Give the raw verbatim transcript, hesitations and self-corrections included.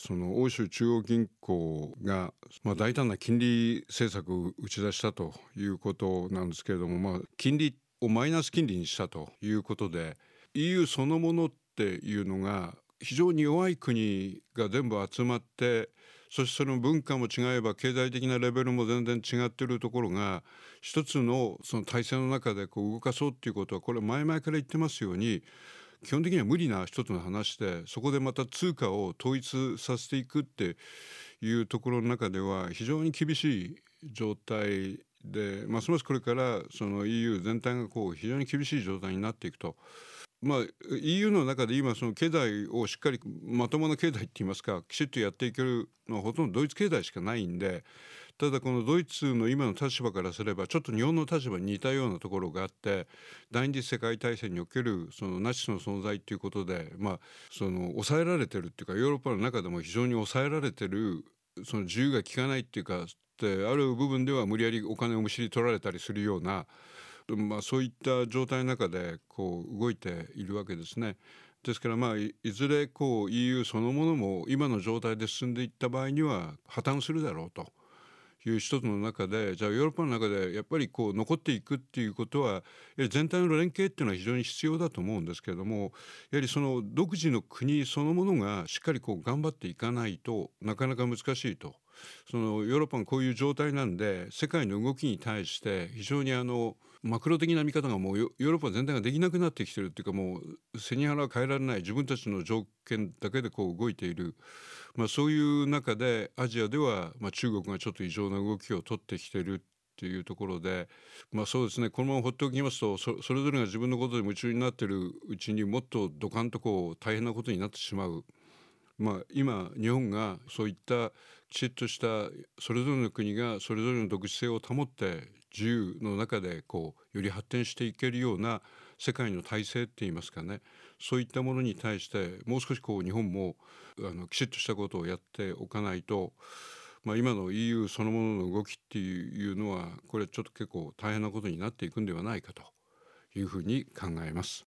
その欧州中央銀行が、まあ、大胆な金利政策を打ち出したということなんですけれども、まあ、金利をマイナス金利にしたということで イーユー そのものっていうのが非常に弱い国が全部集まって、そしてその文化も違えば経済的なレベルも全然違っているところが一つのその体制の中でこう動かそうっていうことは、これ前々から言ってますように基本的には無理な一つの話で、そこでまた通貨を統一させていくっていうところの中では非常に厳しい状態で、ますますこれからその イーユー 全体がこう非常に厳しい状態になっていくと。まあ、イーユー の中で今その経済をしっかりまともな経済って言いますか、きちっとやっていけるのはほとんどドイツ経済しかないんで、ただこのドイツの今の立場からすればちょっと日本の立場に似たようなところがあって、第二次世界大戦におけるそのナチスの存在ということで、まあ、その抑えられてるっていうか、ヨーロッパの中でも非常に抑えられてる、その自由が利かないっていうかで、ある部分では無理やりお金をむしり取られたりするような、まあ、そういった状態の中でこう動いているわけですね。ですから、まあ、いいずれこう イーユー そのものも今の状態で進んでいった場合には破綻するだろうという一つの中で、じゃあヨーロッパの中でやっぱりこう残っていくっていうことは、やはり全体の連携っていうのは非常に必要だと思うんですけれども、やはりその独自の国そのものがしっかりこう頑張っていかないとなかなか難しいと。そのヨーロッパがこういう状態なんで、世界の動きに対して非常にあのマクロ的な見方がもうヨーロッパ全体ができなくなってきてるっていうか、もう背に腹は変えられない、自分たちの条件だけでこう動いている、まあ、そういう中でアジアでは、まあ、中国がちょっと異常な動きを取ってきているっていうところで、まあ、そうですね、このまま放っておきますと そ, それぞれが自分のことで夢中になっているうちにもっとドカンとこう大変なことになってしまう。まあ、今日本がそういったきちっとしたそれぞれの国がそれぞれの独自性を保って自由の中でこうより発展していけるような世界の体制っていいますかね、そういったものに対してもう少しこう日本もあのきちっとしたことをやっておかないと、まあ、今の イーユー そのものの動きっていうのはこれちょっと結構大変なことになっていくんではないかというふうに考えます。